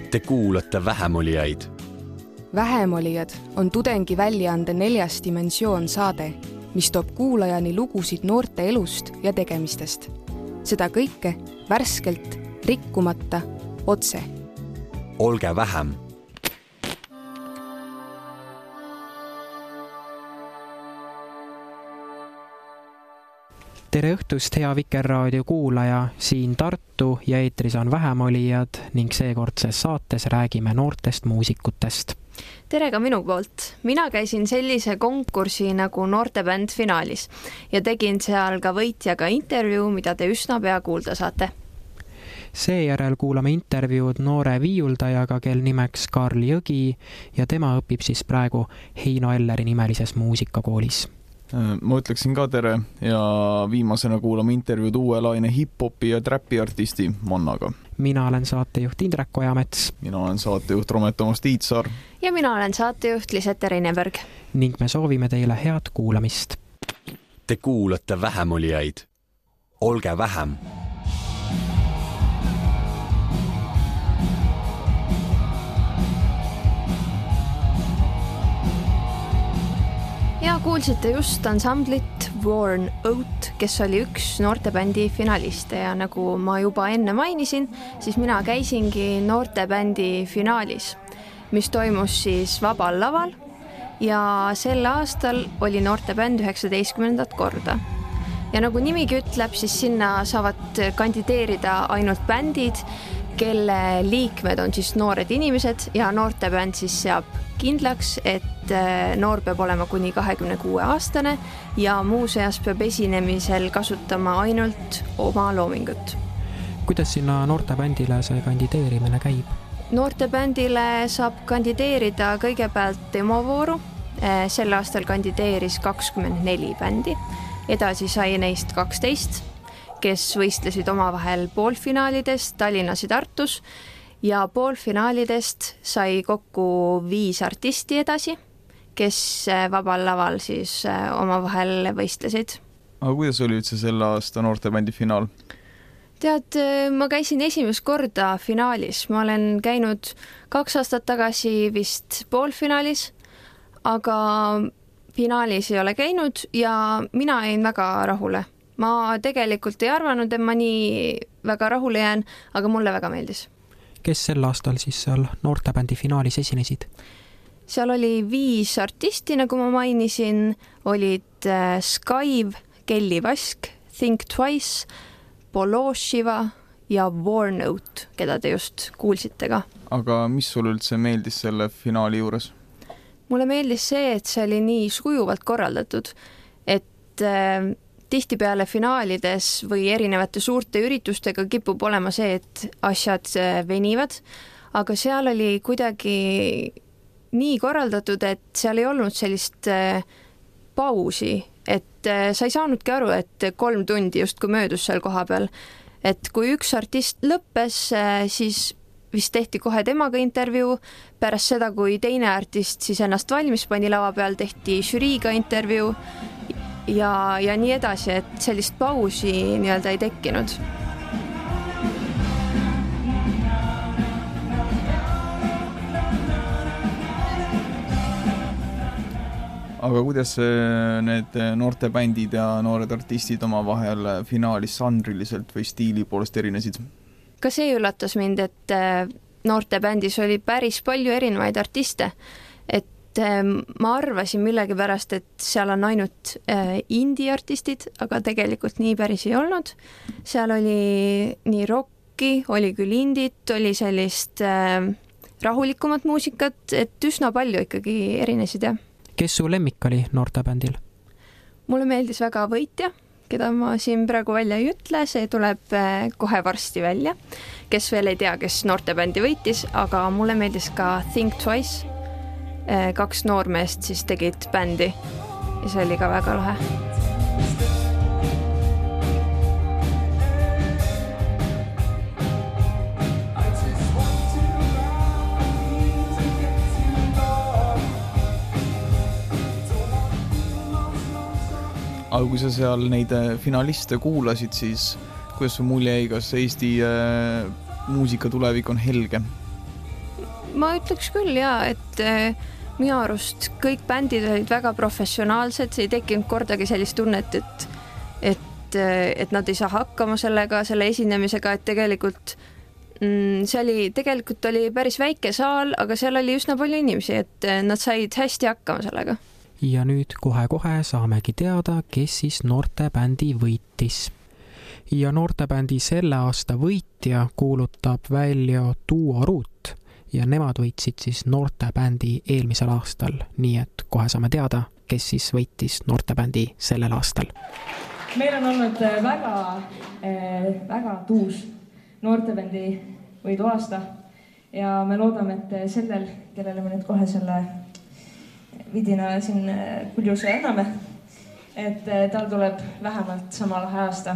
Te kuulate Vähemolijaid. Vähemolijad on tudengi väljaande 4. dimensioon saade, mis toob kuulajani lugusid noorte elust ja tegemistest. Seda kõike värskelt, rikkumata, otse. Olge vähem. Tere õhtust, hea Vikerraadio kuulaja, siin Tartu ja eetris on Vähemolijad ning seekordses saates räägime noortest muusikutest. Tere ka minu poolt. Mina käisin sellise konkursi nagu Noortebänd finaalis ja tegin seal ka võitjaga intervjuu, mida te üsna pea kuulda saate. Seejärel kuulame intervjuud noore viiuldajaga, kel nimeks Karl Jõgi ja tema õpib siis praegu Heino Elleri nimelises muusikakoolis. Ma ütleksin ka tere ja viimasena kuulame intervjuud uue laine hip-hopi ja trappi artisti Mannaga. Mina olen saatejuht Indrek Ojamets. Mina olen saatejuht Romet-Toomas Tiitsaar. Ja mina olen saatejuht Lisette Reineberg. Ning me soovime teile head kuulamist. Te kuulate Vähemolijaid. Olge vähem. Ja kuulsite just ansamblit Worn Out, kes oli üks noortebändi finaliste ja nagu ma juba enne mainisin, siis mina käisingi noortebändi finaalis, mis toimus siis Vabal laval ja sel aastal oli noortebänd 19. korda. Ja nagu nimigi ütleb, siis sinna saavad kandideerida ainult bändid, kelle liikmed on siis noored inimesed ja noortebänd siis seab kindlaks, et noor peab olema kuni 26-aastane ja muu seas peab esinemisel kasutama ainult oma loomingut. Kuidas sinna noortebändile see kandideerimine käib? Noortebändile saab kandideerida kõigepealt demovooru. Sel aastal kandideeris 24 bändi. Edasi sai neist 12, kes võistlesid omavahel poolfinaalidest Tallinnas ja Tartus ja poolfinaalidest sai kokku 5 artisti edasi, kes Vabal laval siis omavahel võistlesid. Aga kuidas oli üldse selle aasta noortebändi finaal? Tead, ma käisin esimest korda finaalis. Ma olen käinud 2 aastat tagasi vist poolfinaalis, aga finaalis ei ole käinud ja mina jäin väga rahule. Ma tegelikult ei arvanud, et ma nii väga rahule jään, aga mulle väga meeldis. Kes sel aastal siis seal noortebändi finaalis esinesid? Seal oli 5 artisti, nagu ma mainisin, olid Skyve, Kelly Vask, Think Twice, Poloshiva ja Worn Out, keda te just kuulsite ka. Aga mis sul üldse meeldis selle finaali juures? Mulle meeldis see, et see oli nii sujuvalt korraldatud, et tihtipeale finaalides või erinevate suurte üritustega kipub olema see, et asjad venivad, aga seal oli kuidagi nii korraldatud, et seal ei olnud sellist pausi, et sa ei saanudki aru, et 3 tundi just kui möödus seal koha peal. Et kui üks artist lõppes, siis vist tehti kohe temaga intervjuu, pärast seda, kui teine artist siis ennast valmis pani lava peal, tehti žüriiga intervjuu ja nii edasi, et sellist pausi nii-öelda ei tekkinud. Aga kuidas need noortebändid ja noored artistid oma vahel finaalis žanriliselt või stiili poolest erinesid? Ka see üllatas mind, et noortebändis oli päris palju erinevaid artiste, et ma arvasin millegipärast, et seal on ainult indie-artistid, aga tegelikult nii päris ei olnud. Seal oli nii rocki, oli küll indit, oli sellist rahulikumat muusikat, et üsna palju ikkagi erinesid. Kes su lemmik oli noortebändil? Mulle meeldis väga Võitja, keda ma siin praegu välja ei ütle, see tuleb kohe varsti välja. Kes veel ei tea, kes noortebändi võitis, aga mulle meeldis ka Think Twice. 2 noormeest siis tegid bändi ja see oli ka väga lahe. Aga kui sa seal neid finaliste kuulasid, siis kuidas su mulje jäi, kas Eesti muusika tulevik on helge? ma ütleks küll et minu arust kõik bändid olid väga professionaalsed, ei tekkinud kordagi sellist tunnet, et nad ei saa hakkama selle esinemisega, et tegelikult oli päris väike saal, aga seal oli üsna palju inimesi, et nad said hästi hakkama sellega. Ja nüüd kohe-kohe saamegi teada, kes siis noortebändi võitis. Ja noortebändi selle aasta võitja kuulutab välja Duo Root ja nemad võitsid siis noortebändi eelmisel aastal, nii et kohe saame teada, kes siis võitis noortebändi sellel aastal. Meil on olnud väga tuus noortebändi võidu aasta ja me loodame, et sellel, kellele me nüüd kohe selle vidina siin kuljuse anname, et tal tuleb vähemalt sama lahe aasta.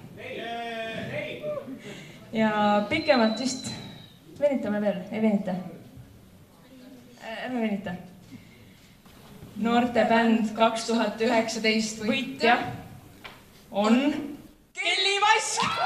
Ja pikemalt vist venitame veel, ei venita? Ärme venita. Noortebänd 2019 võitja on Kelly Vask!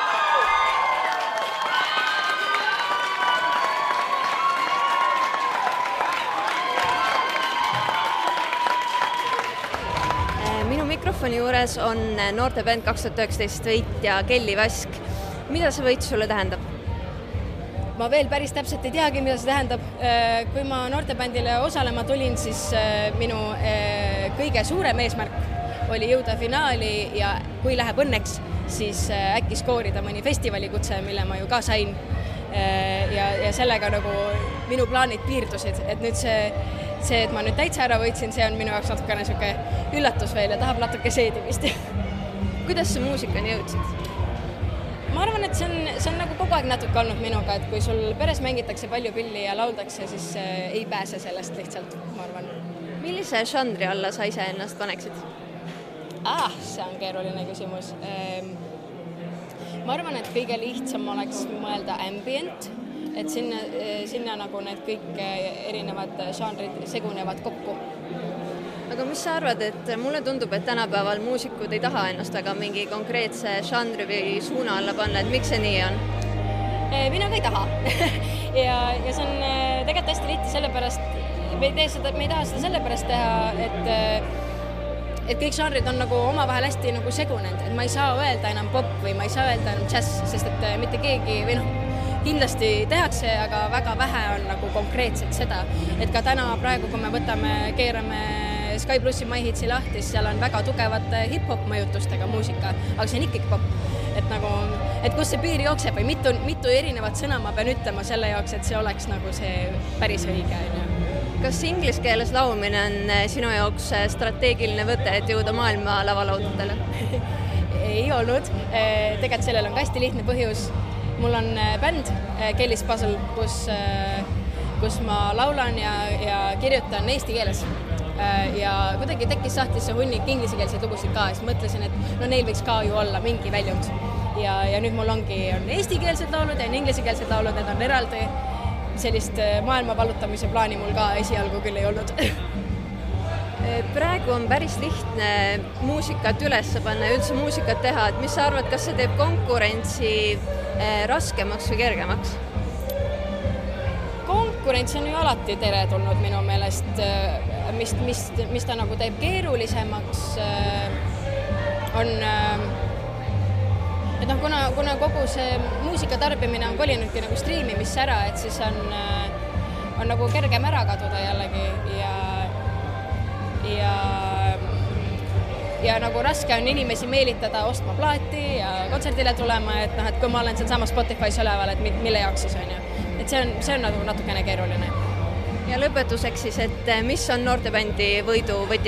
Minu mikrofoni juures on noortebänd 2019 võitja Kelly Vask. Mida see võit sulle tähendab? Ma veel päris täpselt ei teagi, mida see tähendab. Kui ma noortebändile osalema tulin, siis minu kõige suurem eesmärk oli jõuda finaali ja kui läheb õnneks, siis äkki skoorida mõni festivalikutse, mille ma ju ka sain. Ja sellega nagu minu plaanid piirdusid, et nüüd see, et ma nüüd täitsa ära võitsin, see on minu jaoks natukene selline üllatus veel ja tahab natuke seedimist. Kuidas see muusikani jõudsid? Ma arvan, et see on nagu kogu aeg natuke olnud minuga, et kui sul peres mängitakse palju pilli ja lauldakse, siis ei pääse sellest lihtsalt, ma arvan. Millise žanri alla sa ise ennast paneksid? See on keeruline küsimus. Ma arvan, et kõige lihtsam oleks mõelda ambient, et sinna nagu need kõik erinevad žanrid segunevad kokku. Aga mis sa arvad, et mulle tundub, et tänapäeval muusikud ei taha ennast väga mingi konkreetse žanri või suuna alla panna, et miks see nii on? Mina ka ei taha. ja see on tegelikult hästi lihtne sellepärast, me ei taha seda sellepärast teha, et kõik žanrid on nagu omavahel hästi nagu segunenud, et ma ei saa öelda enam pop või ma ei saa öelda enam jazz, sest et mitte keegi või kindlasti tehakse, aga väga vähe on nagu konkreetselt seda, et ka täna praegu, kui me keerame Sky Plussi My Hitsi lahti, seal on väga tugevad hip-hop mõjutustega muusika, aga see on ikkagi pop. Et kus see piir jookseb või mitu erinevat sõna ma pean ütlema selle jaoks, et see oleks nagu see päris õige. Kas inglise keeles laulmine on sinu jaoks strateegiline võte, et jõuda maailma lavalaudadele? Ei olnud. Tegelikult sellel on ka hästi lihtne põhjus. Mul on bänd Kelly's Puzzle, kus ma laulan ja kirjutan eesti keeles. Ja kuidagi tekkis sahtlisse hunnik inglisekeelseid lugusid ka, siis mõtlesin, et neil võiks ka ju olla mingi väljund. Ja nüüd mul on eestikeelsed laulud ja inglisekeelsed laulud, need on eraldi. Sellist maailma vallutamise plaani mul ka esialgu küll ei olnud. Praegu on päris lihtne muusikat üles panna ja üldse muusikat teha, et mis sa arvad, kas see teeb konkurentsi raskemaks või kergemaks? Konkurents on ju alati teretulnud minu meelest, mis ta nagu teeb keerulisemaks, on, et kuna kogu see muusika tarbimine on kolinudki nagu striimimisse ära, et siis on nagu kergem ära kaduda jällegi ja nagu raske on inimesi meelitada ostma plaati ja kontserdile tulema, et kui ma olen seal sama Spotify's üleval, et mille jaoks siis on ju. Et see on nagu natukene keeruline. Ja lõpetuseks siis, et mis on noortebändi võidu võti?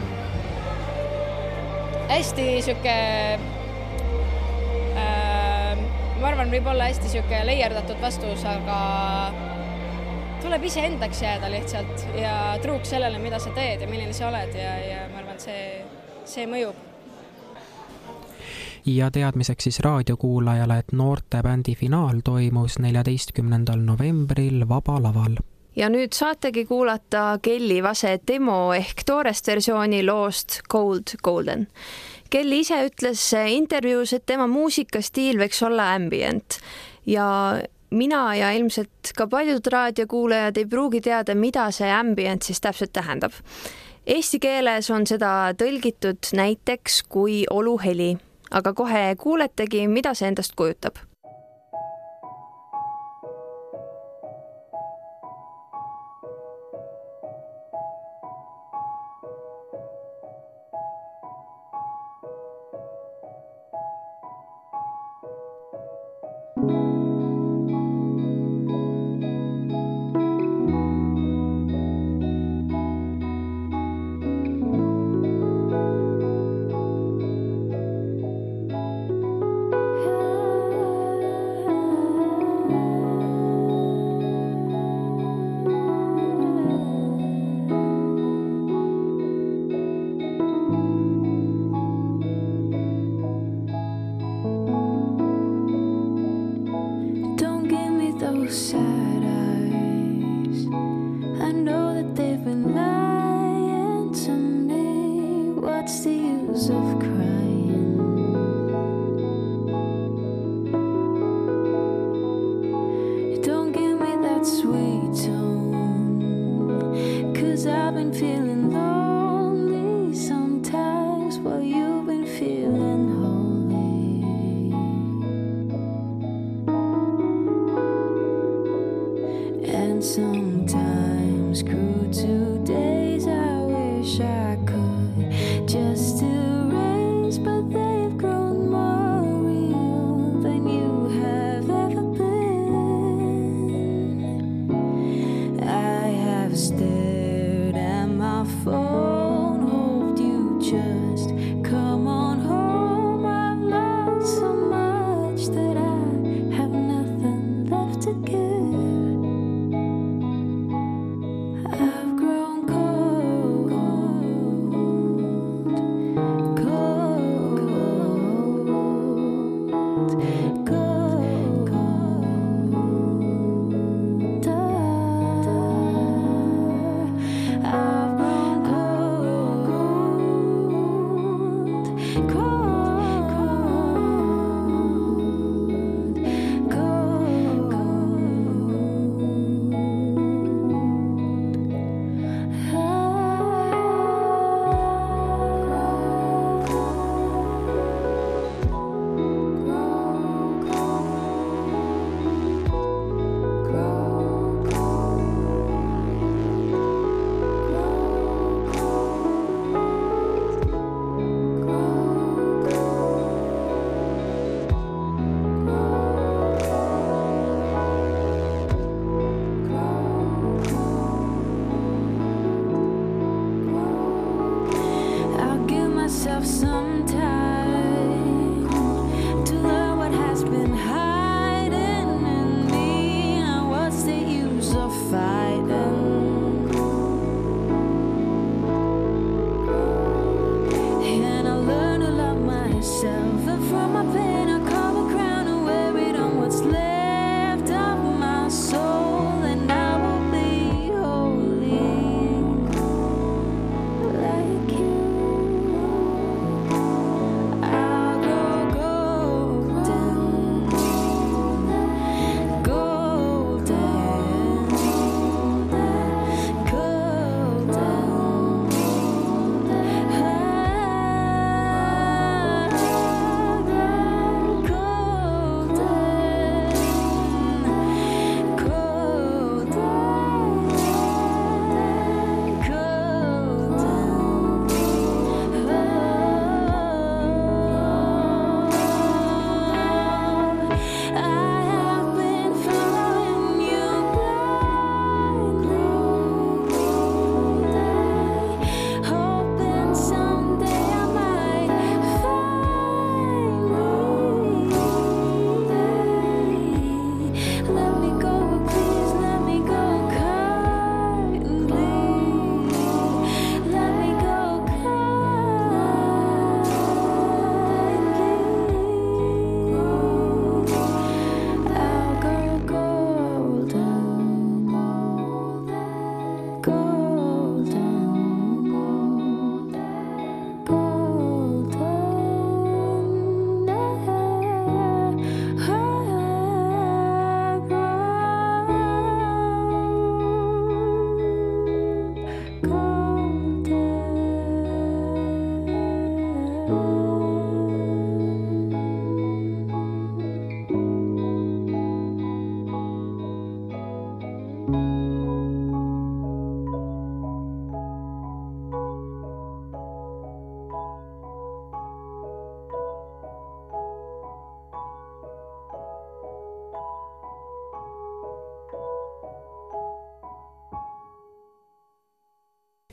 Hästi siuke, ma arvan, võib olla hästi siuke leierdatud vastus, aga tuleb ise endaks jääda lihtsalt ja truuks sellele, mida sa teed ja milline sa oled ja ma arvan, see mõjub. Ja teadmiseks siis raadiokuulajale, et noortebändi finaal toimus 14. novembril Vaba Laval. Ja nüüd saategi kuulata Kelly Vase demo ehk toorest versiooni loost Cold Golden. Kelly ise ütles intervjuus, et tema muusikastiil võiks olla ambient ja mina ja ilmselt ka paljud raadiokuulajad ei pruugi teada, mida see ambient siis täpselt tähendab. Eesti keeles on seda tõlgitud näiteks kui oluheli, aga kohe kuuletegi, mida see endast kujutab.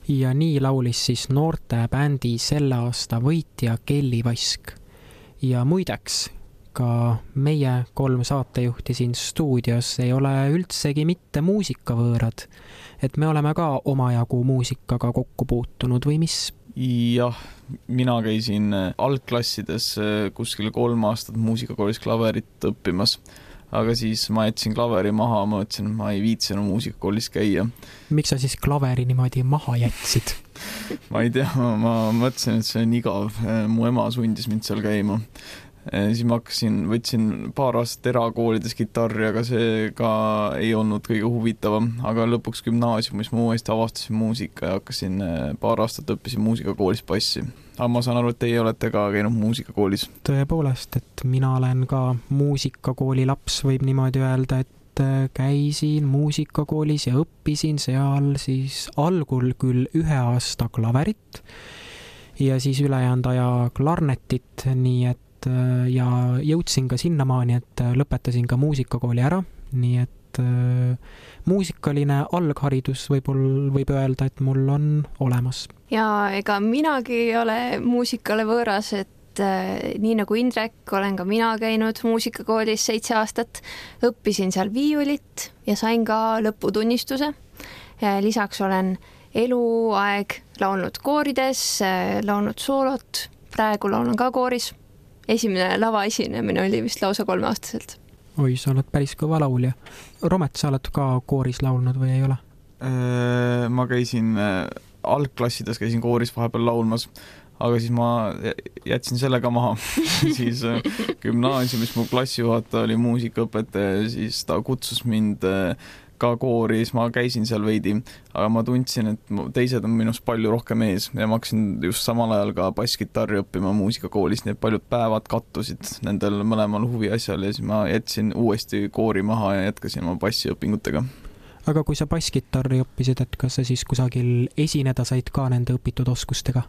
ja nii laulis siis noortebändi selle aasta võitja Kelly Vask. Ja muideks, ka meie 3 saatejuhti siin stuudios ei ole üldsegi mitte muusikavõõrad, et me oleme ka omajagu muusikaga kokku puutunud või mis? Jah, mina käisin algklassides kuskil 3 aastat muusikakoolis klaverit õppimas, aga siis ma jätsin klaveri maha, ma mõtlesin, ma ei viitsi enam muusikakoolis käia. Miks sa siis klaveri niimoodi maha jätsid? Ma ei tea, ma mõtlesin, et see on igav. Mu ema sundis mind seal käima. Siis ma võtsin 2 aastat erakoolides kitarri, aga see ka ei olnud kõige huvitavam, aga lõpuks gümnaasiumis ma uuesti avastasin muusika ja hakkasin 2 aastat õppisin muusikakoolis bassi. Aga ma saan aru, et teie olete ka käinud muusikakoolis. Tõepoolest, et mina olen ka muusikakooli laps, võib niimoodi öelda, et käisin muusikakoolis ja õppisin seal siis algul küll 1 aasta klaverit ja siis ülejäänud aja klarnetit, nii et ja jõudsin ka sinnamaani, et lõpetasin ka muusikakooli ära, nii et muusikaline algharidus võib öelda, et mul on olemas. Ja ega minagi ei ole muusikale võõras, et nii nagu Indrek olen ka mina käinud muusikakoolis 7 aastat, õppisin seal viiulit ja sain ka lõputunnistuse. Lisaks olen eluaeg laulnud koorides, laulnud soolot, praegu laulan ka kooris. Esimene lavaesinemine oli vist lausa 3-aastaselt. Oi, sa oled päris kõva laulja. Romet, sa oled ka kooris laulnud või ei ole? Ma käisin algklassides, käisin kooris vahepeal laulmas, aga siis ma jätsin sellega maha. Siis gümnaasiumis mu klassijuhataja oli muusikaõpetaja, siis ta kutsus mind ka koori, siis ma käisin seal veidi, aga ma tundsin, et teised on minust palju rohkem ees ja ma hakkasin just samal ajal ka basskitarri õppima muusikakoolis, nii et paljud päevad kattusid nendel mõlemal huvi asjal ja siis ma jätsin uuesti koori maha ja jätkasin oma bassiõpingutega. Aga kui sa basskitarri õppisid, et kas sa siis kusagil esineda said ka nende õpitud oskustega?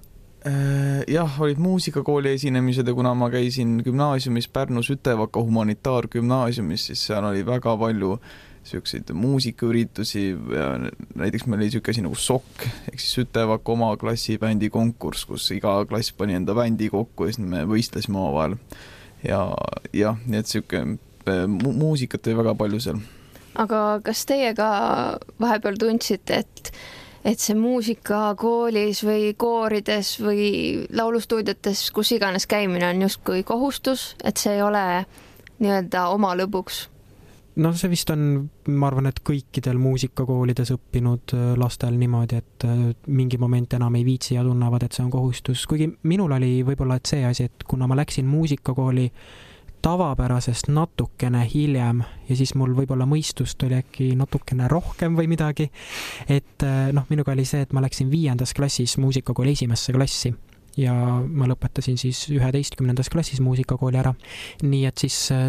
Jah, olid muusikakooli esinemised ja kuna ma käisin gümnaasiumis Pärnus Ütevaka humanitaargümnaasiumis, siis seal oli väga palju selliseid muusikaüritusi ja näiteks meil oli selline asi nagu SOK ehk siis Ütevaka oma klassibändi konkurss, kus iga klass pani enda bändi kokku ja siis me võistlesime omavahel ja nii et selline muusikat oli väga palju seal. Aga kas teie ka vahepeal tundsite, et see muusika koolis või koorides või laulustuudiotes, kus iganes käimine on justkui kohustus, et see ei ole nii-öelda oma lõbuks? No see vist on, ma arvan, et kõikidel muusikakoolides õppinud lastel niimoodi, et mingi moment enam ei viitsi ja tunnevad, et see on kohustus. Kuigi minul oli võib-olla et see asi, et kuna ma läksin muusikakooli tavapärasest natukene hiljem ja siis mul võib-olla mõistust oli äkki natukene rohkem või midagi, et minuga oli see, et ma läksin 5. klassis muusikakooli 1. klassi ja ma lõpetasin siis 11. klassis muusikakooli ära. Nii et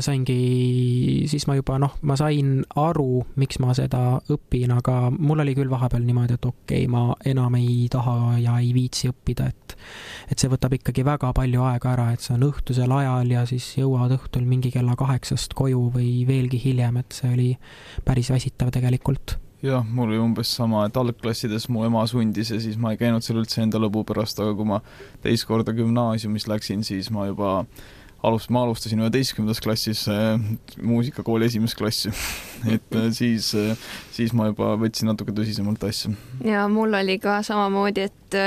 siis ma juba, ma sain aru, miks ma seda õpin, aga mul oli küll vahepeal niimoodi, et okei, ma enam ei taha ja ei viitsi õppida, et see võtab ikkagi väga palju aega ära, et see on õhtusel ajal ja siis jõuad õhtul mingi kella 8 koju või veelgi hiljem, et see oli päris väsitav tegelikult. Jah, mul oli umbes sama, et algklassides mu ema sundis ja siis ma ei käinud seal üldse enda lõbu pärast, aga kui ma teist korda gümnaasiumis läksin, siis ma juba alustasin 11. klassis muusikakooli 1. klassi. Et siis ma juba võtsin natuke tõsisemalt asja. Ja mul oli ka samamoodi, et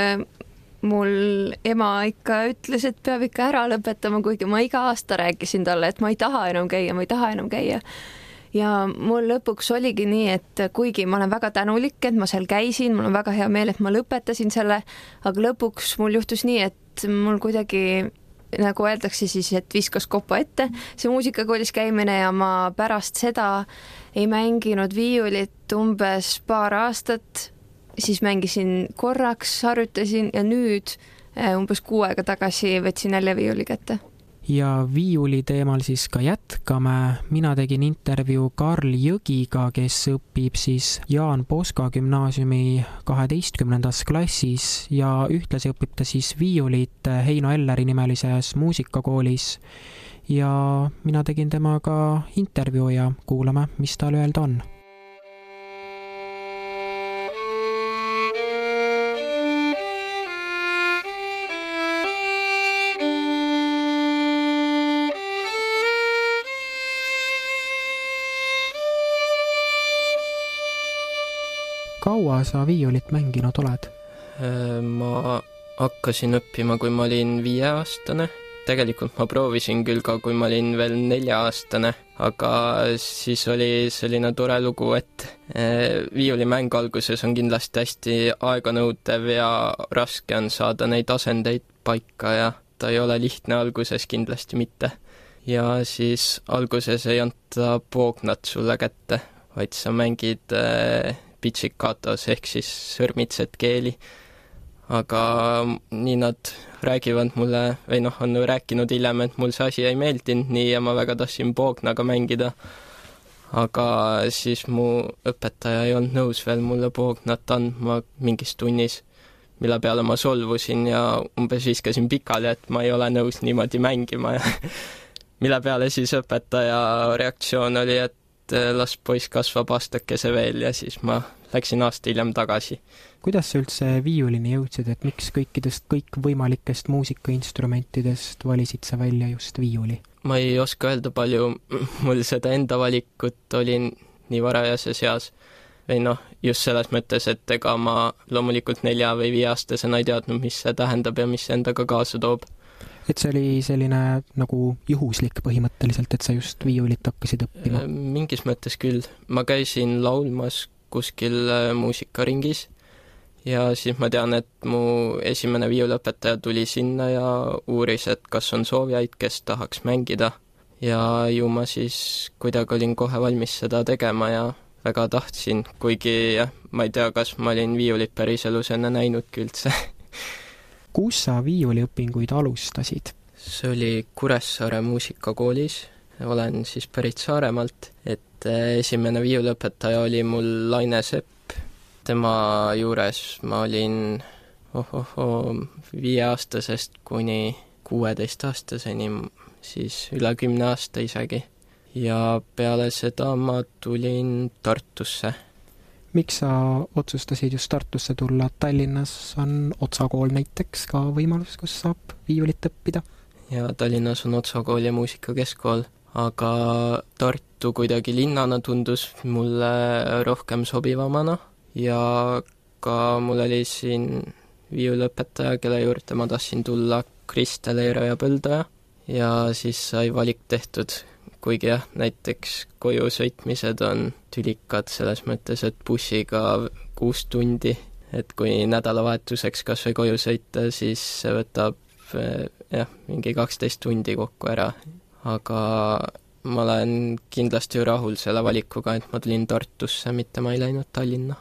mul ema ikka ütles, et peab ikka ära lõpetama, kuigi ma iga aasta rääkisin talle, et ma ei taha enam käia. Ja mul lõpuks oligi nii, et kuigi ma olen väga tänulik, et ma seal käisin, mul on väga hea meel, et ma lõpetasin selle, aga lõpuks mul juhtus nii, et mul kuidagi, nagu öeldakse siis, et viskas kopa ette see muusikakoolis käimine ja ma pärast seda ei mänginud viiulit umbes 2 aastat, siis mängisin korraks, harjutasin ja nüüd umbes 6 aega tagasi võtsin jälle viiuli kätte. Ja viiuli teemal siis ka jätkame. Mina tegin intervjuu Karl Jõgiga, kes õpib siis Jaan Poska gümnaasiumi 12. klassis ja ühtlasi õpib ta siis viiulit Heino Elleri nimelises muusikakoolis. Ja mina tegin temaga intervjuu ja kuulame, mis tal öelda on. kaua sa viiulit mänginud oled? Ma hakkasin õppima, kui ma olin 5-aastane. Tegelikult ma proovisin küll ka, kui ma olin veel 4-aastane, aga siis oli selline tore lugu, et viiulimäng alguses on kindlasti hästi aeganõudev ja raske on saada neid asendeid paika ja ta ei ole lihtne alguses kindlasti mitte. Ja siis alguses ei anta poognat sulle kätte, vaid sa mängid pizzicatos ehk siis sõrmitsed keeli. Aga nii nad räägivad mulle, või on rääkinud hiljem, et mul see asi ei meeldinud nii ja ma väga tahtsin poognaga mängida. Aga siis mu õpetaja ei olnud nõus veel mulle poognat andma mingis tunnis, mille peale ma solvusin ja umbes viskasin pikali, et ma ei ole nõus niimoodi mängima. Mille peale siis õpetaja reaktsioon oli, et las poiss kasvab aastakese veel ja siis ma läksin aasta hiljem tagasi. Kuidas sa üldse viiulini jõudsid, et miks kõik võimalikest muusikainstrumentidest valisid sa välja just viiuli? Ma ei oska öelda palju, mul seda enda valikut oli nii varajases eas. Või just selles mõttes, et ega ma loomulikult 4- või 5-aastasena ei teadnud, mis see tähendab ja mis see endaga kaasa toob. Et see oli selline nagu juhuslik põhimõtteliselt, et sa just viiulit hakkasid õppima? Mingis mõttes küll. Ma käisin laulmas kuskil muusikaringis ja siis ma tean, et mu esimene viiulõpetaja tuli sinna ja uuris, et kas on soovijaid, kes tahaks mängida. Ja ju ma siis kuidagi olin kohe valmis seda tegema ja väga tahtsin, kuigi ma ei tea, kas ma olin viiulit päriselus enne näinudki üldse. Kus sa viiuliõpinguid alustasid? See oli Kuressaare muusikakoolis. Olen siis pärit Saaremaalt, et esimene viiuliõpetaja oli mul Laine Sepp. Tema juures ma olin 5-aastasest kuni 16-aastaseni, siis üle 10 aasta isegi. Ja peale seda ma tulin Tartusse. Miks sa otsustasid just Tartusse tulla? Tallinnas on Otsa kool näiteks ka võimalus, kus saab viiulit õppida. Ja Tallinnas on Otsa kool ja muusikakeskkool, aga Tartu kuidagi linnana tundus mulle rohkem sobivamana ja ka mul oli siin viiulõpetaja, kelle juurde ma tahtsin tulla, Kristel Eero ja Põldaja ja siis sai valik tehtud. Kuigi näiteks koju sõitmised on tülikad selles mõttes, et bussiga 6 tundi, et kui nädalavahetuseks kas või koju sõita, siis see võtab mingi 12 tundi kokku ära. Aga ma olen kindlasti rahul selle valikuga, et ma tulin Tartusse, mitte ma ei läinud Tallinna.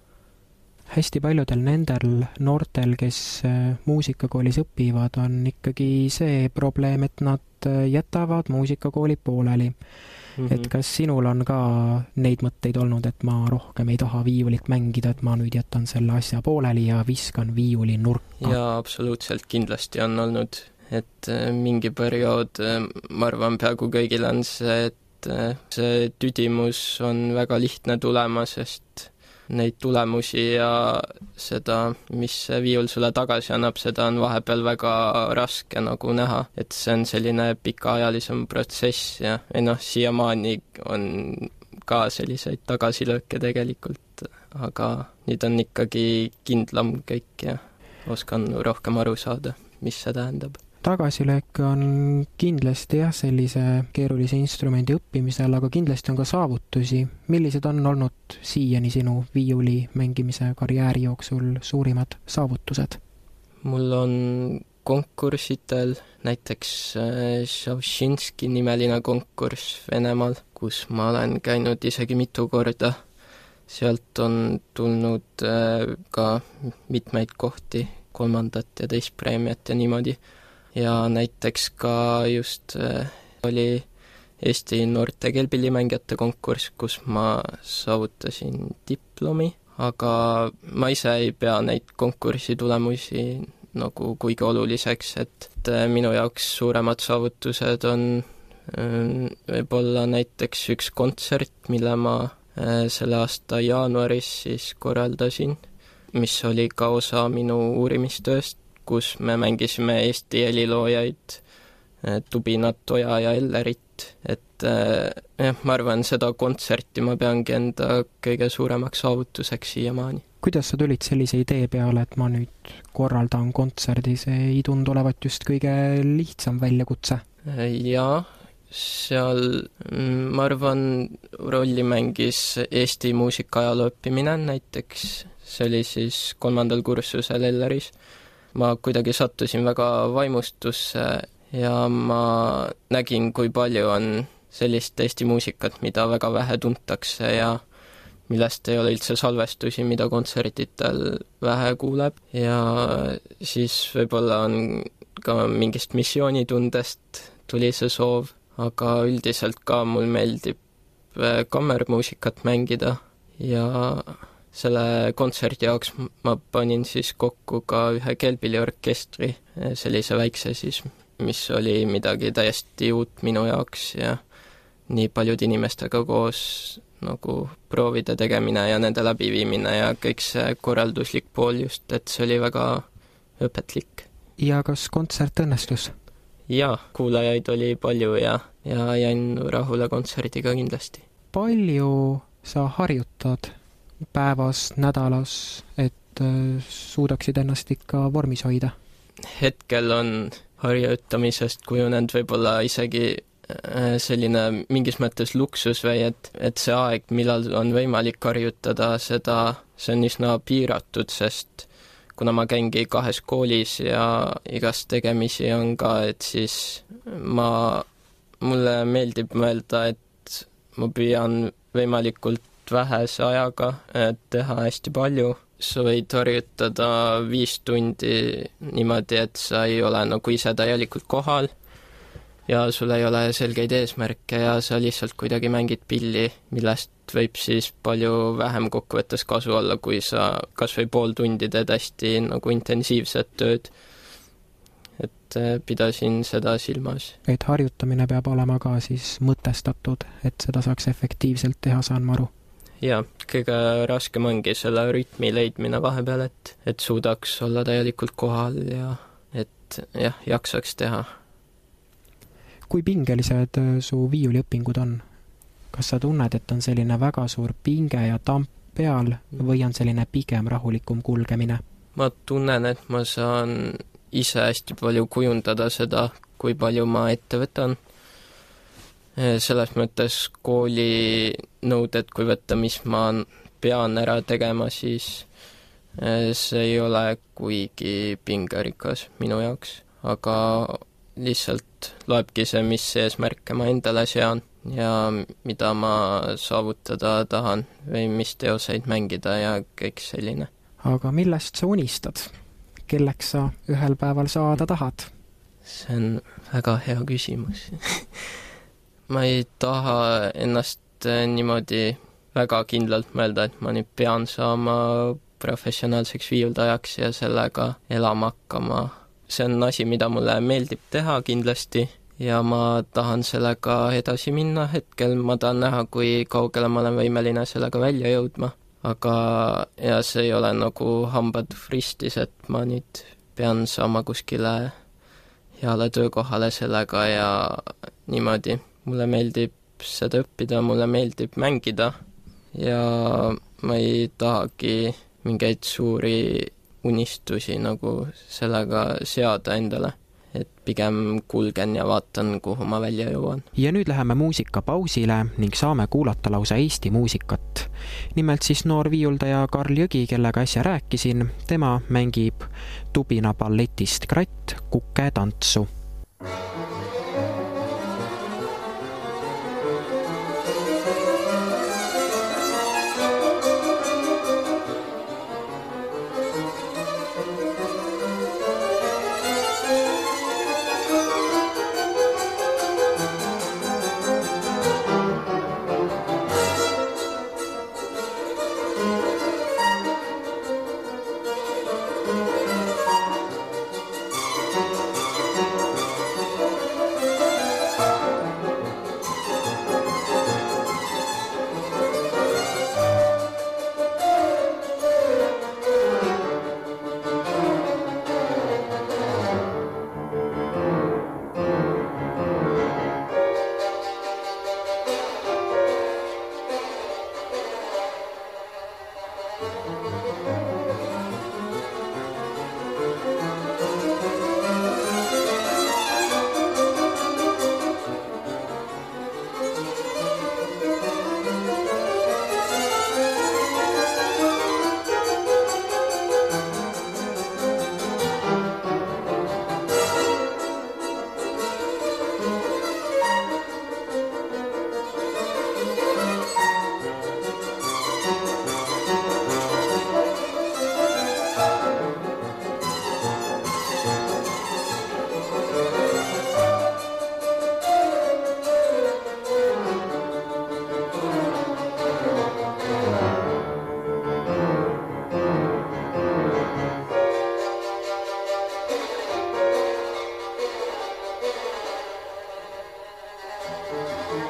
Hästi paljudel nendel noortel, kes muusikakoolis õpivad, on ikkagi see probleem, et nad jätavad muusikakooli pooleli. Et kas sinul on ka neid mõtteid olnud, et ma rohkem ei taha viiulit mängida, et ma nüüd jätan selle asja pooleli ja viskan viiuli nurka? Jaa, absoluutselt kindlasti on olnud, et mingi periood, ma arvan, peaaegu kõigil on see, et see tüdimus on väga lihtne tulema, sest neid tulemusi ja seda, mis viiul sulle tagasi annab, seda on vahepeal väga raske nagu näha, et see on selline pikaajalisem protsess ja siiamaani on ka selliseid tagasilööke tegelikult, aga nüüd on ikkagi kindlam kõik ja oskan rohkem aru saada, mis see tähendab. Tagasilöök on kindlasti sellise keerulise instrumendi õppimisel, aga kindlasti on ka saavutusi. Millised on olnud siiani sinu viiuli mängimise karjääri jooksul suurimad saavutused? Mul on konkursitel näiteks Šavšinski nimeline konkurss Venemaal, kus ma olen käinud isegi mitu korda. Sealt on tulnud ka mitmeid kohti, 3. ja 2. preemiat ja niimoodi. Ja näiteks ka just oli Eesti noorte kelpillimängijate konkurss, kus ma saavutasin diplomi, aga ma ise ei pea neid konkursi tulemusi nagu kuigi oluliseks, et minu jaoks suuremad saavutused on võib-olla näiteks üks kontsert, mille ma selle aasta jaanuaris siis korraldasin, mis oli ka osa minu uurimistööst, kus me mängisime Eesti heliloojaid Tubinat, Oja ja Ellerit, et ma arvan, seda kontserti ma peangi enda kõige suuremaks saavutuseks siiamaani. Kuidas sa tulid sellise idee peale, et ma nüüd korraldan kontserdi, see ei tundu olevat just kõige lihtsam väljakutse? Jaa, seal ma arvan, rolli mängis Eesti muusika-ajaloo õppimine näiteks, see oli siis 3. kursusel Elleris. Ma kuidagi sattusin väga vaimustusse ja ma nägin, kui palju on sellist Eesti muusikat, mida väga vähe tuntakse ja millest ei ole üldse salvestusi, mida kontserditel vähe kuuleb. Ja siis võib-olla on ka mingist missioonitundest tuli see soov, aga üldiselt ka mul meeldib kammermuusikat mängida ja selle kontserdi jaoks ma panin siis kokku ka ühe keelpilliorkestri, sellise väikse siis, mis oli midagi täiesti uut minu jaoks ja nii paljude inimestega koos nagu proovide tegemine ja nende läbiviimine ja kõik see korralduslik pool just, et see oli väga õpetlik. Ja kas kontsert õnnestus? Jaa, kuulajaid oli palju ja jäin rahule kontserdiga kindlasti. Palju sa harjutad päevas, nädalas, et suudaksid ennast ikka vormis hoida? Hetkel on harjutamisest kujunenud võib-olla isegi selline mingis mõttes luksus või et see aeg, millal on võimalik harjutada, see on üsna piiratud, sest kuna ma käingi 2 koolis ja igast tegemisi on ka, et siis mulle meeldib mõelda, et ma püüan võimalikult vähese ajaga teha hästi palju. Sa võid harjutada 5 tundi niimoodi, et sa ei ole nagu ise täielikult kohal ja sul ei ole selgeid eesmärke ja sa lihtsalt kuidagi mängid pilli, millest võib siis palju vähem kokkuvõttes kasu olla, kui sa kas või pool tundi teed hästi nagu intensiivset tööd. Et pidasin seda silmas. Et harjutamine peab olema ka siis mõtestatud, et seda saaks efektiivselt teha, saan ma aru? Jaa, kõige raskem ongi selle rütmi leidmine vahepeal, et suudaks olla täielikult kohal ja et jaksaks teha. Kui pingelised su viiuliõpingud on? Kas sa tunned, et on selline väga suur pinge ja tamp peal või on selline pigem rahulikum kulgemine? Ma tunnen, et ma saan ise hästi palju kujundada seda, kui palju ma ette võtan. Selles mõttes kooli nõuded, kui võtta, mis ma pean ära tegema, siis see ei ole kuigi pingerikas minu jaoks, aga lihtsalt loebki see, mis eesmärke ma endale sean ja mida ma saavutada tahan või mis teoseid mängida ja kõik selline. Aga millest sa unistad? Kelleks sa ühel päeval saada tahad? See on väga hea küsimus. Ma ei taha ennast niimoodi väga kindlalt mõelda, et ma nüüd pean saama professionaalseks viiuldajaks ja sellega elama hakkama. See on asi, mida mulle meeldib teha kindlasti ja ma tahan sellega edasi minna. Hetkel ma tahan näha, kui kaugele ma olen võimeline sellega välja jõudma. Aga ja see ei ole nagu hambad ristis, et ma nüüd pean saama kuskile heale töökohale sellega ja niimoodi. Mulle meeldib seda õppida, mulle meeldib mängida ja ma ei tahagi mingeid suuri unistusi nagu sellega seada endale, et pigem kulgen ja vaatan, kuhu ma välja jõuan. Ja nüüd läheme muusikapausile ning saame kuulata lausa Eesti muusikat. Nimelt siis noor viiuldaja Karl Jõgi, kellega äsja rääkisin, tema mängib Tubina balletist Kratt Kuke tantsu.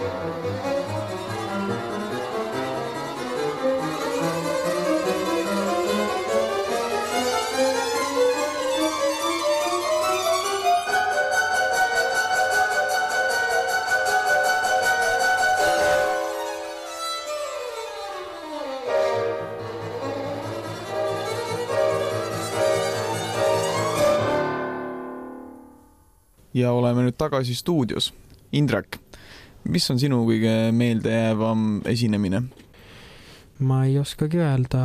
Ja oleme nüüd tagasi stuudios. Indrek, mis on sinu kõige meeldejäävam esinemine? Ma ei oskagi öelda.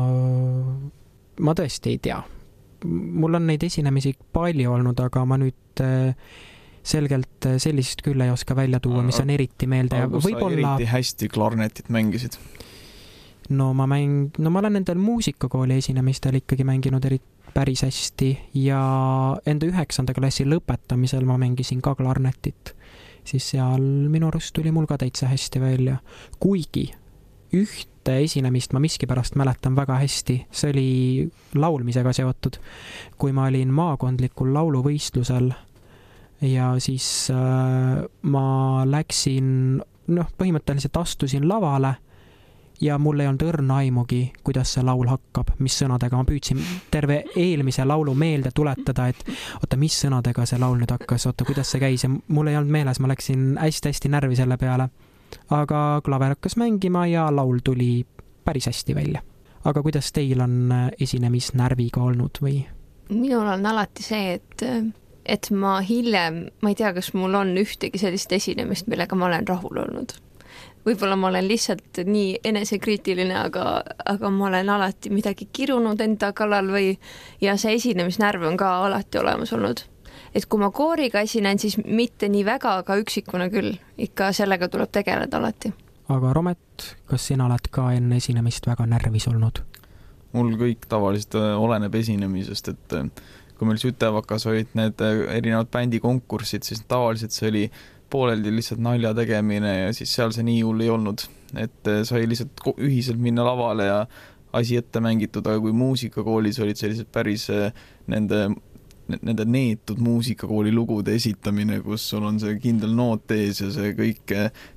Ma tõesti ei tea. Mul on neid esinemisi palju olnud, aga ma nüüd selgelt sellist küll ei oska välja tuua, mis on eriti meeldejääv. Kus sa eriti hästi klarnetit mängisid? No ma olen nendel muusikakooli esinemistel ikkagi mänginud päris hästi ja enda 9. klassi lõpetamisel ma mängisin ka klarnetit. Siis seal minu arust tuli mul ka täitsa hästi välja. Kuigi ühte esinemist ma miskipärast mäletan väga hästi. See oli laulmisega seotud. Kui ma olin maakondlikul lauluvõistlusel ja siis ma läksin, põhimõtteliselt astusin lavale ja mul ei olnud õrna aimugi, kuidas see laul hakkab, mis sõnadega. Ma püüdsin terve eelmise laulu meelde tuletada, et oota, mis sõnadega see laul nüüd hakkas, oota, kuidas see käis. Ja mul ei olnud meeles, ma läksin hästi närvi selle peale. Aga klaver hakkas mängima ja laul tuli päris hästi välja. Aga kuidas teil on esinemisnärviga olnud või? Minul on alati see, et ma hiljem, ma ei tea, kas mul on ühtegi sellist esinemist, millega ma olen rahul olnud. Võib-olla ma olen lihtsalt nii enesekriitiline, aga ma olen alati midagi kirunud enda kallal ja see esinemisnärv on ka alati olemas olnud. Et kui ma kooriga esinen, siis mitte nii väga, aga üksikuna küll. Ikka sellega tuleb tegeleda alati. Aga Romet, kas sina oled ka enne esinemist väga närvis olnud? Mul kõik tavaliselt oleneb esinemisest, et kui meil Sütevakas olid need erinevad bändikonkursid, siis tavaliselt see oli pooleldi lihtsalt nalja tegemine ja siis seal see nii hull ei olnud, et sai lihtsalt ühiselt minna lavale ja asi ette mängitud, aga kui muusikakoolis olid sellised päris nende neetud muusikakooli lugude esitamine, kus sul on see kindel noot ees ja see kõik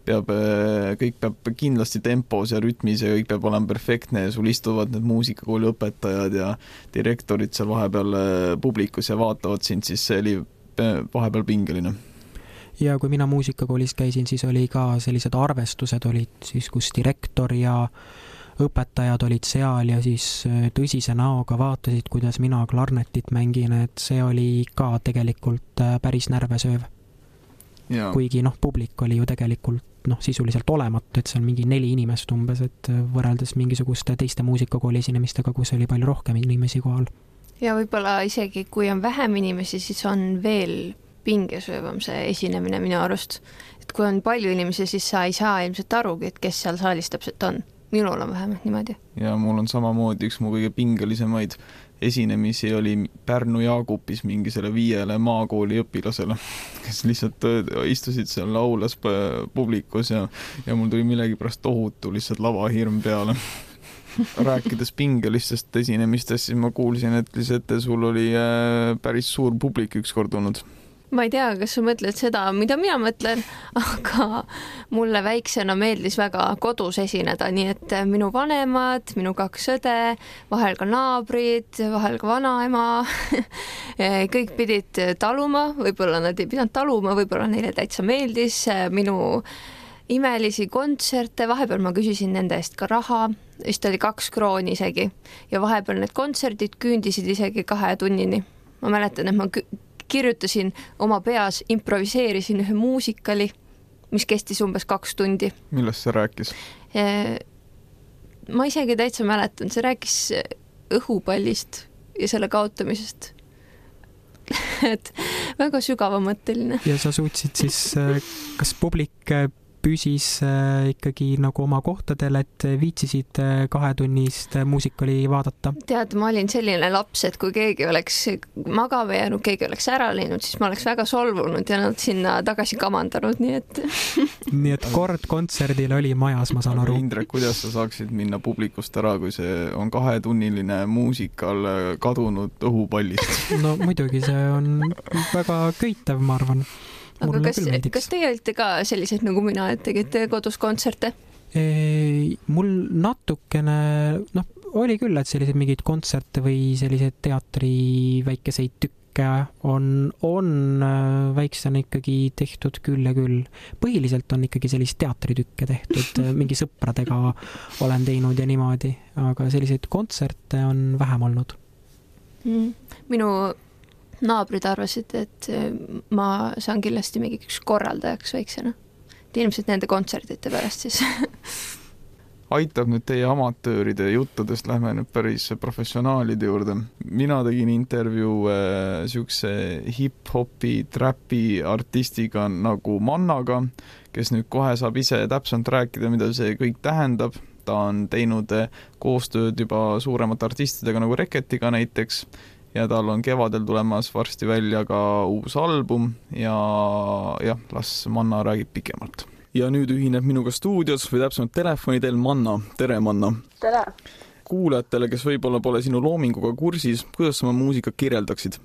peab kindlasti tempos ja rütmis ja kõik peab olema perfektne ja sul istuvad need muusikakooli õpetajad ja direktorid seal vahepeal publikus ja vaatavad sind, siis see oli vahepeal pingeline. Ja kui mina muusikakoolis käisin, siis oli ka sellised arvestused olid siis, kus direktor ja õpetajad olid seal ja siis tõsise näoga vaatasid, kuidas mina klarnetit mängin, et see oli ka tegelikult päris närvesööv. Ja. Kuigi publik oli ju tegelikult sisuliselt olematu, et see on mingi 4 inimest umbes, et võrreldes mingisuguste teiste muusikakooli esinemistega, kus oli palju rohkem inimesi kohal. Ja võib-olla isegi kui on vähem inimesi, siis on veel pingesöövam see esinemine minu arust. Et kui on palju inimesi, siis sa ei saa ilmselt arugi, et kes seal saalis täpselt on. Minul on vähemalt niimoodi. Ja mul on samamoodi üks mu kõige pingelisemaid esinemisi oli Pärnu Jaagupis mingi selle 5 maakooli õpilasele, kes lihtsalt istusid seal laulas publikus ja mul tuli millegipärast tohutu lihtsalt lavahirm peale. Rääkides pingelistest esinemistest, siis ma kuulsin, et lihtsalt sul oli päris suur publik ükskord olnud. Ma ei tea, kas sa mõtled seda, mida mina mõtlen, aga mulle väiksena meeldis väga kodus esineda, nii et minu vanemad, minu 2 õde, vahel ka naabrid, vahel ka vanaema, kõik pidid taluma, võib-olla nad ei pidanud taluma, võib-olla neile täitsa meeldis minu imelisi kontserte, vahepeal ma küsisin nende eest ka raha, vist oli 2 krooni isegi ja vahepeal need kontserdid küündisid isegi 2 tunnini. Ma mäletan, et ma kirjutasin oma peas, improviseerisin ühe muusikali, mis kestis umbes 2 tundi. Millest see rääkis? Ma isegi täitsa mäletan, see rääkis õhupallist ja selle kaotamisest. Et väga sügavamõtteline. Ja sa suutsid siis, kas publik püsis ikkagi nagu oma kohtadel, et viitsisid 2 tunnist muusikali vaadata? Tead, ma olin selline laps, et kui keegi oleks magama jäänud, keegi oleks ära läinud, siis ma oleks väga solvunud ja nad sinna tagasi kamandanud, nii et... Nii et kord kontserdil oli majas, ma saan aru. Indrek, kuidas sa saaksid minna publikust ära, kui see on 2-tunniline muusikal kadunud õhupallist? No muidugi, see on väga köitev, ma arvan. aga kas teie olite ka sellised nagu mina, et tegite kodus kontserte? Mul natukene, oli küll, et sellised mingid kontserte või sellised teatri väikeseid tükke on väiksena ikkagi tehtud küll ja küll. Põhiliselt on ikkagi sellist teatritükke tehtud, mingi sõpradega olen teinud ja niimoodi, aga selliseid kontserte on vähem olnud. Minu naabrid arvasid, et ma saan kindlasti mingiks korraldajaks väiksena. Ilmselt nende kontserdite pärast siis. Aitab nüüd teie amatööride juttudest, lähme nüüd päris professionaalide juurde. Mina tegin intervjuu siukse hip-hopi, trapi artistiga nagu Mannaga, kes nüüd kohe saab ise täpselt rääkida, mida see kõik tähendab. Ta on teinud koostööd juba suuremate artistidega nagu Reketiga näiteks ja tal on kevadel tulemas varsti välja ka uus album ja las Manna räägib pikemalt. Ja nüüd ühineb minuga stuudios või täpsemalt telefonidel Manna. Tere, Manna! Tere! Kuulajatele, kes võib-olla pole sinu loominguga kursis, kuidas sa oma muusikat kirjeldaksid?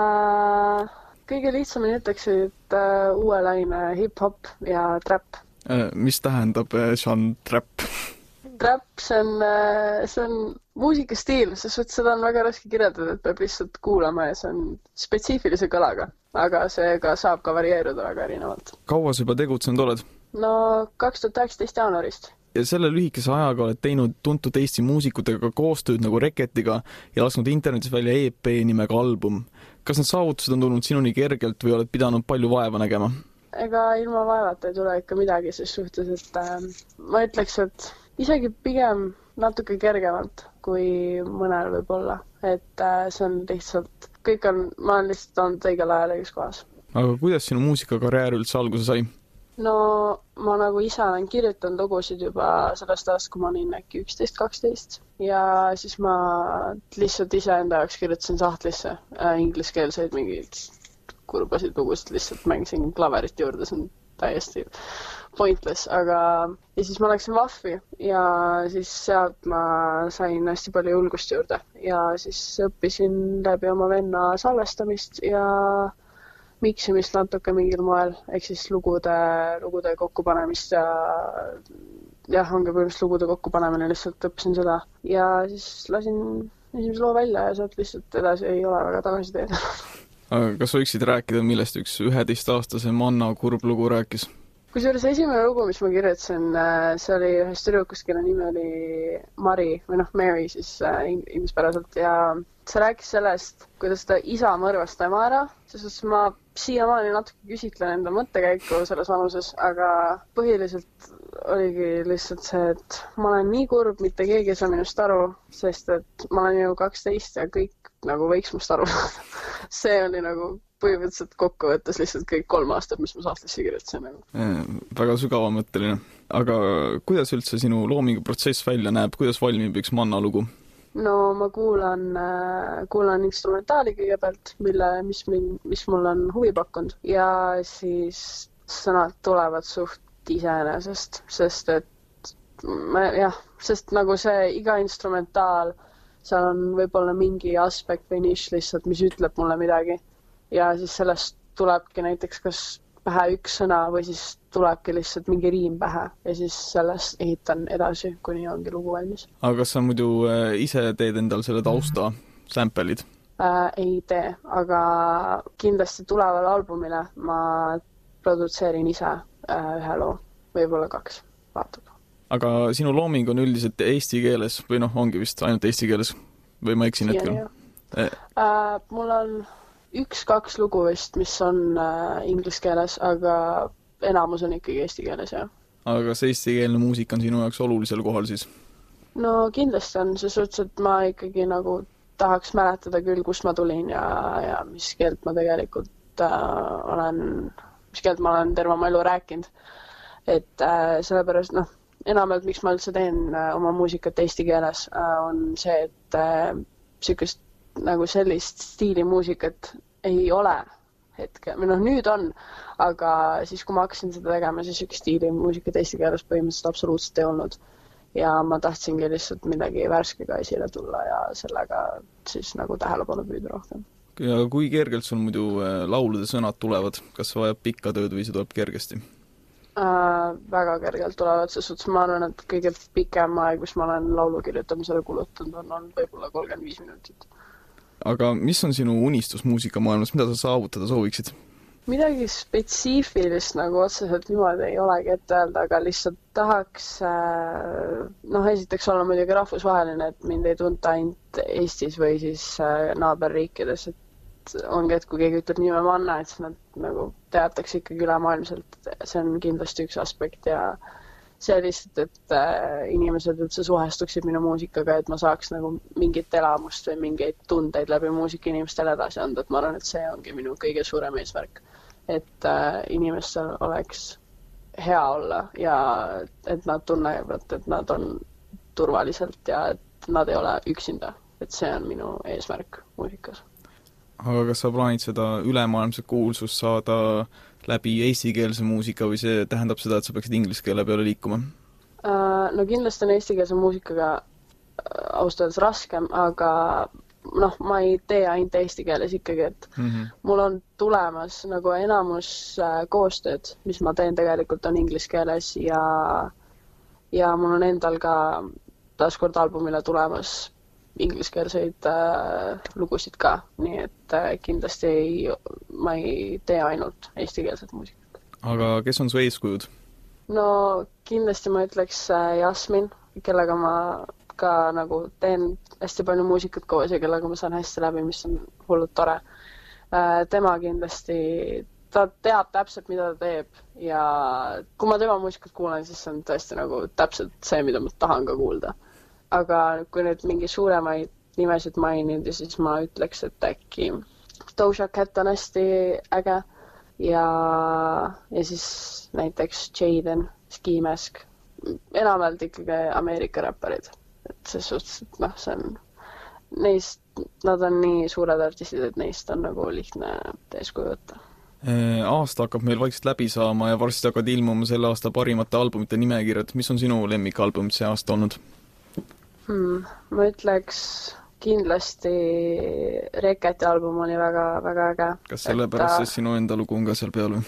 Kõige lihtsamini ütleksid, uue laine hip-hop ja trap. Mis tähendab Sean trap? Trap, see on muusikastiil, sest seda on väga raske kirjeldada, et peab lihtsalt kuulama ja see on spetsiifilise kõlaga, aga see ka saab ka varieeruda väga erinevalt. Kaua sa juba tegutsenud oled? No 2019 jaanuarist. Ja selle lühikese ajaga oled teinud tuntud Eesti muusikutega koostööd nagu Reketiga ja lasknud internetis välja EP nimega album. Kas need saavutused on tulnud sinuni kergelt või oled pidanud palju vaeva nägema? Ega ilma vaevata ei tule ikka midagi, ses suhtes, et ma ütleks, et isegi pigem natuke kergemalt kui mõnel võib olla, et see on lihtsalt, ma olen lihtsalt olnud õigel ajal õiges kohas. Aga kuidas sinu muusikakarjäär üldse alguse sai? No ma nagu ise olen kirjutanud lugusid juba sellest ajast, kui ma olin äkki 11-12 ja siis ma lihtsalt iseenda jaoks kirjutasin sahtlisse ingliskeelseid mingeid kurbasid lugusid, lihtsalt mängisin klaverit juurde, see on täiesti pointless, aga ja siis ma läksin Vahvi ja siis sealt ma sain hästi palju julgust juurde ja siis õppisin läbi oma venna salvestamist ja miksimist natuke mingil moel, ehk siis lugude kokkupanemist ja ongi põhimõtteliselt lugude kokkupanemine, lihtsalt õppisin seda ja siis lasin esimese loo välja ja sealt lihtsalt edasi ei ole väga tagasi teed. Aga kas võiksid rääkida, millest üks 11-aastase Manna kurb lugu rääkis? Kusjuures esimene lugu, mis ma kirjutasin, see oli ühest tüdrukust, kelle nimi oli Mari või Mary siis inglispäraselt ja see rääkis sellest, kuidas ta isa mõrvas tema ära, sest ma siiamaani natuke küsitlen enda mõttekäiku selles vanuses, aga põhiliselt oligi lihtsalt see, et ma olen nii kurb, mitte keegi ei saa minust aru, sest et ma olen ju 12 ja kõik nagu võiks must aru. See oli nagu põhimõtteliselt kokkuvõttes lihtsalt kõik 3 aastat, mis ma sahtlisse kirjutasin. Väga sügavamõtteline. Aga kuidas üldse sinu loominguprotsess välja näeb? Kuidas valmib üks Manna lugu? No ma kuulan instrumentaali kõigepealt, mis mul on huvi pakkunud ja siis sõnad tulevad suht iseenesest, sest nagu see iga instrumentaal, seal on võib-olla mingi aspekt või nišš lihtsalt, mis ütleb mulle midagi ja siis sellest tulebki näiteks kas pähe üks sõna või siis tulebki lihtsalt mingi riim pähe ja siis sellest ehitan edasi, kuni ongi lugu valmis. Aga kas sa muidu ise teed endal selle tausta sample'id? Ei tee, aga kindlasti tuleval albumile ma produtseerin ise ühe loo, võib-olla 2, vaatab. Aga sinu looming on üldiselt eesti keeles või ongi vist ainult eesti keeles või ma eksin hetkel? Mul on 1-2 lugu vist, mis on inglise keeles, aga enamus on ikkagi eesti keeles, jah. Aga kas eestikeelne muusika on sinu jaoks olulisel kohal siis? No kindlasti on, see suhtes, et ma ikkagi nagu tahaks mäletada küll, kust ma tulin ja mis keelt ma tegelikult mis keelt ma olen terve oma elu rääkinud. Et sellepärast, enamalt miks ma üldse teen oma muusikat eesti keeles, on see, et sükest nagu sellist stiili muusikat ei ole hetkel, või nüüd on, aga siis kui ma hakkasin seda tegema, siis sükest stiili muusikat eesti keeles põhimõtteliselt absoluutselt ei olnud. Ja ma tahtsingi lihtsalt midagi värskega esile tulla ja sellega siis nagu tähelepanu püüda rohkem. Ja kui kergelt sul muidu laulude sõnad tulevad? Kas see vajab pikka tööd või see tuleb kergesti? Väga kergelt tulevad, sest suhtes ma arvan, et kõige pikem aeg, mis ma olen laulu kirjutamisele kulutanud, on võib-olla 35 minutit. Aga mis on sinu unistus muusikamaailmas, mida sa saavutada sooviksid? Midagi spetsiifilist nagu otseselt niimoodi ei olegi ette öelda, aga lihtsalt tahaks esiteks olla muidugi rahvusvaheline, et mind ei tunta ainult Eestis või siis naaberriikides, et ongi, et kui keegi ütleb nime Manna, et nad nagu teatakse ikkagi ülemaailmselt, see on kindlasti üks aspekt ja see lihtsalt, et inimesed üldse suhestuksid minu muusikaga, et ma saaks nagu mingit elamust või mingeid tundeid läbi muusika inimestele edasi anda, et ma arvan, et see ongi minu kõige suurem eesmärk. Et inimestel oleks hea olla ja et nad tunnevad, et nad on turvaliselt ja et nad ei ole üksinda. Et see on minu eesmärk muusikas. Aga kas sa plaanid seda ülemaailmset kuulsust saada läbi eestikeelse muusika või see tähendab seda, et sa peaksid inglise keele peale liikuma? No kindlasti on eestikeelse muusikaga austades raskem, aga ma ei tee ainult eesti keeles ikkagi, et mul on tulemas nagu enamus koostööd, mis ma teen tegelikult on inglise keeles ja mul on endal ka taaskord albumile tulemas ingliskeelseid lugusid ka, nii et kindlasti ma ei tee ainult eestikeelset muusikat. Aga kes on su eeskujud? No kindlasti ma ütleks Jasmin, kellega ma ka nagu teen hästi palju muusikat koos ja kellega ma saan hästi läbi, mis on hullult tore. Tema kindlasti, ta teab täpselt, mida ta teeb ja kui ma tema muusikat kuulen, siis see on tõesti nagu täpselt see, mida ma tahan ka kuulda. Aga kui nüüd mingi suuremaid nimesid mainida, siis ma ütleks, et äkki Doja Cat on hästi äge ja siis näiteks Jaden, Ski Mask, enamalt ikkagi Ameerika räpparid. Et see suhtes, et see on neist, nad on nii suured artistid, et neist on nagu lihtne eeskuju võtta. Aasta hakkab meil vaikselt läbi saama ja varsti hakkavad ilmuma selle aasta parimate albumite nimekirjad. Mis on sinu lemmikalbum see aasta olnud? Ma ütleks kindlasti Reketi album oli väga, väga äge. Kas sellepärast siis sinu enda lugu on ka seal peal või?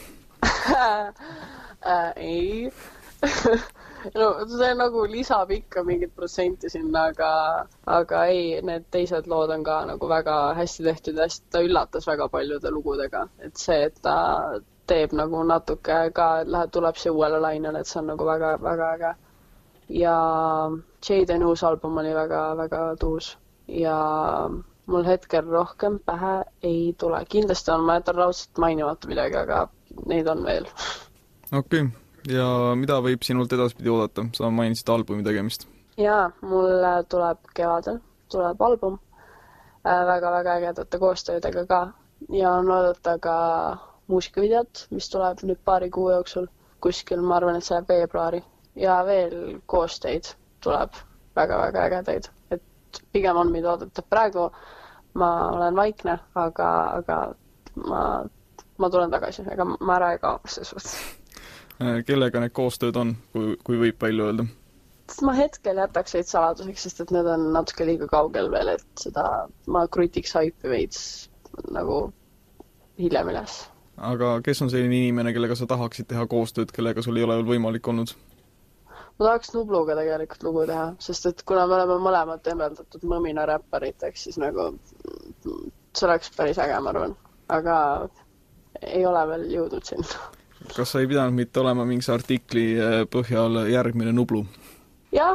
Ei. No, see nagu lisab ikka mingit protsenti sinna, aga ei, need teised lood on ka nagu väga hästi tehtud ja ta üllatas väga paljude lugudega. Et see, et ta teeb nagu natuke ka, tuleb see uuele lainele, et see on nagu väga, väga äge. Ja Jaden uus album oli väga, väga tuus ja mul hetkel rohkem pähe ei tule. Kindlasti on, ma jätan raudselt mainimata midagi, aga neid on veel. Okei. Ja mida võib sinult edaspidi oodata? Sa mainisid albumi tegemist. Jaa, mul tuleb kevadel, tuleb album väga-väga ägedate koostöödega ka ja on oodata ka muusikavideot, mis tuleb nüüd paari kuu jooksul kuskil, ma arvan, et see veebruari ja veel koostöid tuleb väga-väga ägedaid, et pigem on mida oodata. Praegu ma olen vaikne, aga ma tulen tagasi, ega ma ära ei kao see suhtes. Kellega need koostööd on, kui võib palju öelda? Ma hetkel jätaks veits saladuseks, sest et need on natuke liiga kaugel veel, et seda ma krutiks haipi veits nagu hiljem üles. Aga kes on selline inimene, kellega sa tahaksid teha koostööd, kellega sul ei ole veel võimalik olnud? Ma tahaks Nubluga tegelikult lugu teha, sest et kuna me oleme mõlemad temeldatud mõmina räppariteks, siis nagu see oleks päris äge, ma arvan. Aga ei ole veel jõudnud sinna. Kas sa ei pidanud mitte olema mingis artikli põhjal järgmine Nublu? Jah,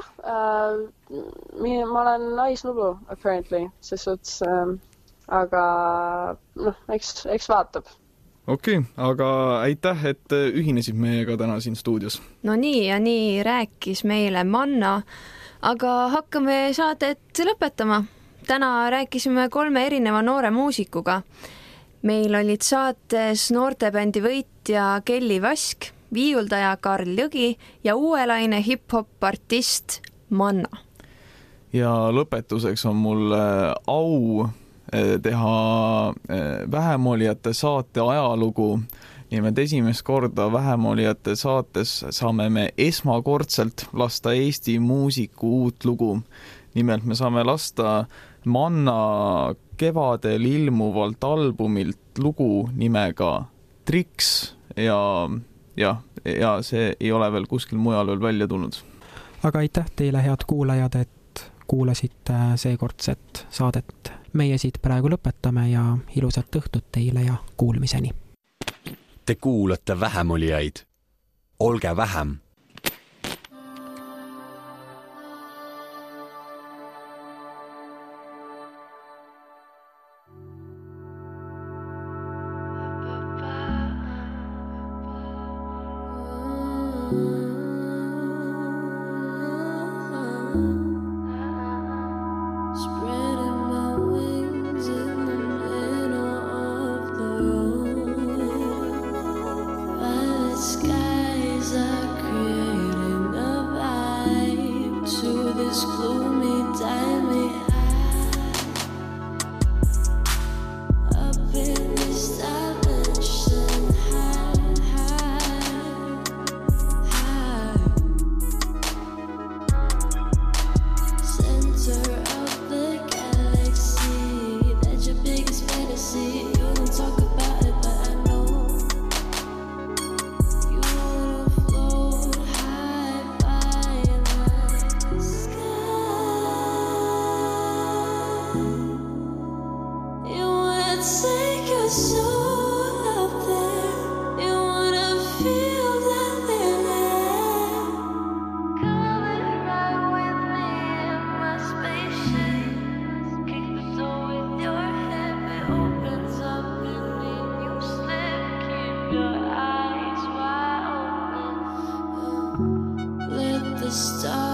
ma olen naisnublu, apparently, ses suhtes, aga eks vaatab. Okei, aga aitäh, et ühinesid meiega täna siin stuudios. No nii ja nii rääkis meile Manna, aga hakkame saadet lõpetama. Täna rääkisime 3 erineva noore muusikuga. Meil olid saates noortebändi võitja Kelly Vask, viiuldaja Karl Jõgi ja uuelaine hip-hop-artist Manna. Ja lõpetuseks on mul au teha Vähemolijate saate ajalugu. Nimelt esimest korda Vähemolijate saates saame me esmakordselt lasta Eesti muusiku uut lugu. Nimelt me saame lasta Manna kevadel ilmuvalt albumilt lugu nimega Tricks ja see ei ole veel kuskil mujal veel välja tulnud. Aga aitäh teile, head kuulajad, et kuulasite seekordset saadet. Meie siit praegu lõpetame ja ilusat õhtut teile ja kuulmiseni. Te kuulate vähemolijaid. Olge vähem. Let the stars